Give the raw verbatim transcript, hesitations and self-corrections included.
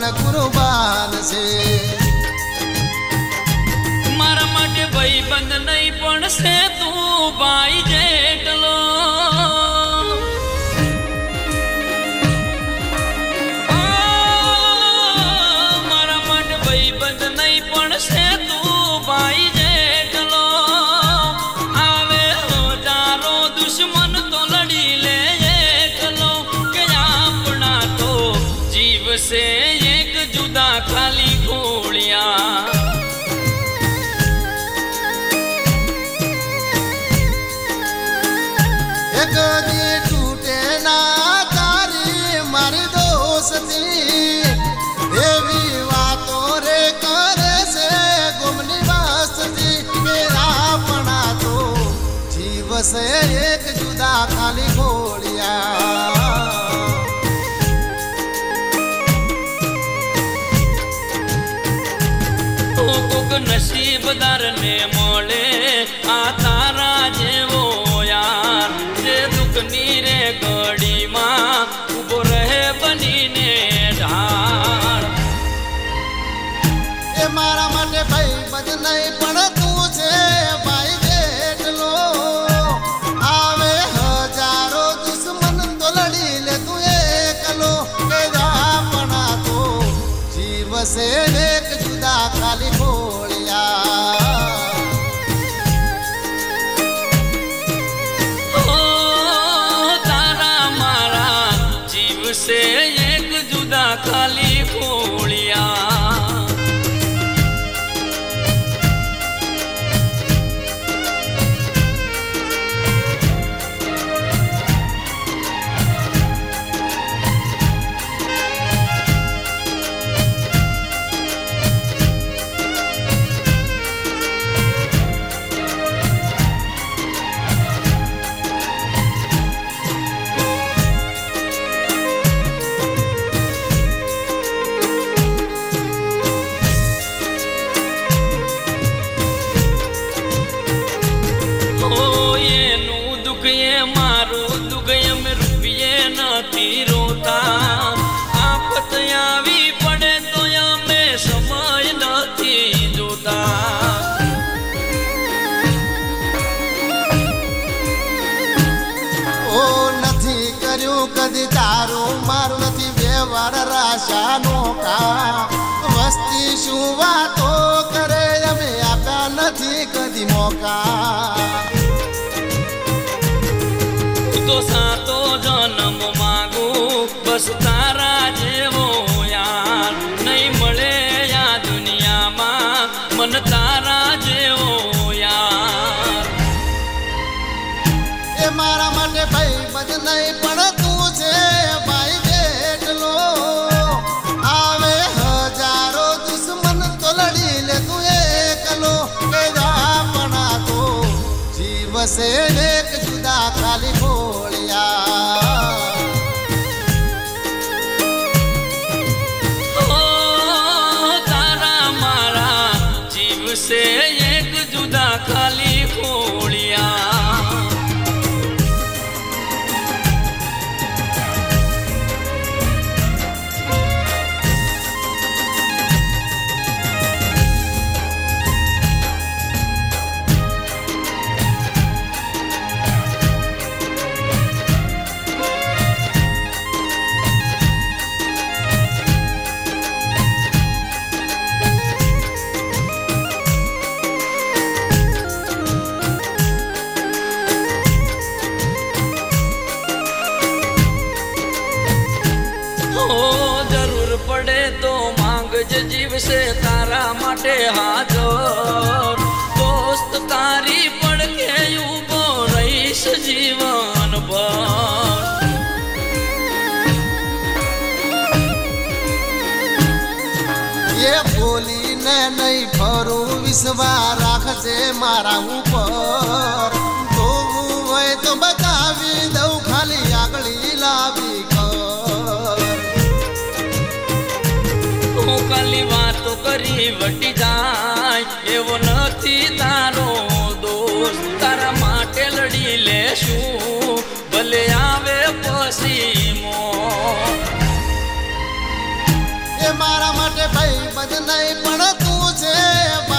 પ્રાણ કુરબાન છે મારા માટે ભાઈ બંધ નહીં પણ છે તું ભાઈ જેટલો મારા માટે ભાઈ બંધ નહીં પણ છે તું ભાઈ જેટલો આવે હજારો દુશ્મન તો લડી લે એકલો કે આપણા તો જીવ છે એક જુદા ખાલી ગોળિયા કદી તૂટે ના તારી મારી દોસ્તી એવી વાતો રે કરે છે ગુમની વાસ્તી કે આપણા તો જીવ છે એક જુદા ખાલી ગોળિયા કોક નસીબદાર ને મળે આ તારા જેવો યાર જે દુઃખની રે ઘડીમાં ઉભો રહે બનીને ઢાળ એ મારા માટે ભાઈ બંધ નહીં પણ તું છે ભાઈ જેટલો આવે હજારો દુશ્મન તો લડી લે તું એકલો કે આપણા તો જીવ છે એક જુદા ખાલી ગોળિયા से एक जुदा खाली गोलियां मारू दुगयम रुपये नहीं रोता आफत आवी पड़े तो हमें समय नहीं जोता ओ નથી કર્યું કદી તારું મારું નથી વ્યવહાર રાશાનો કા વસ્તી શું વાતો કરે અમે આપ્યા નથી કદી મોકા तो सातो जन्म मांगू बस तारा जेवो यार नहीं मळे या दुनिया में मन तारा जेवो यार ए मारा माटे भाई बद नहीं पण तू छे भाई जेटलो आवे हजारो दुश्मन तो लड़ी ले तू एकलो के आपना तो जीव से एक जुदा खाली से एक जुदा खाली गोलियां पड़े तो मांग जीव से तारा माटे हाजर दोस्त तारी पड़ के उबो रहीश जीवन भर ये बोली ने नहीं फरू विश्वास राखजे मारा ऊपर तो वही तो बतावी दऊ खाली आगली लावी खाली बात करी वटी जाय एवो नथी तारो दोस्त तारा माटे लड़ी लेशू भले आवे पसी मो ए એ મારા માટે ભાઈ બંધ નહીં પણ તું છે